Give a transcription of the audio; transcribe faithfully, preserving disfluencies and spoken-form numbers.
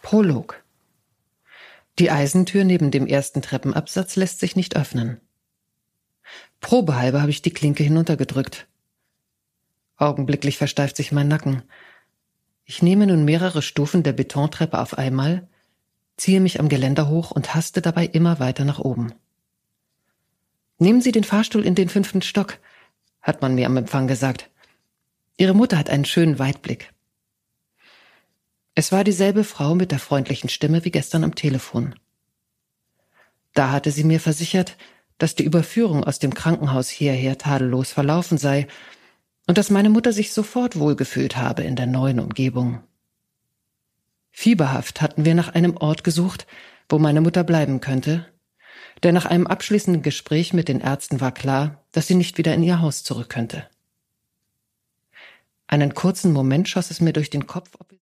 Prolog. Die Eisentür neben dem ersten Treppenabsatz lässt sich nicht öffnen. Probehalber habe ich die Klinke hinuntergedrückt. Augenblicklich versteift sich mein Nacken. Ich nehme nun mehrere Stufen der Betontreppe auf einmal, ziehe mich am Geländer hoch und haste dabei immer weiter nach oben. »Nehmen Sie den Fahrstuhl in den fünften Stock«, hat man mir am Empfang gesagt. »Ihre Mutter hat einen schönen Weitblick.« Es war dieselbe Frau mit der freundlichen Stimme wie gestern am Telefon. Da hatte sie mir versichert, dass die Überführung aus dem Krankenhaus hierher tadellos verlaufen sei und dass meine Mutter sich sofort wohlgefühlt habe in der neuen Umgebung. Fieberhaft hatten wir nach einem Ort gesucht, wo meine Mutter bleiben könnte, denn nach einem abschließenden Gespräch mit den Ärzten war klar, dass sie nicht wieder in ihr Haus zurück könnte. Einen kurzen Moment schoss es mir durch den Kopf, ob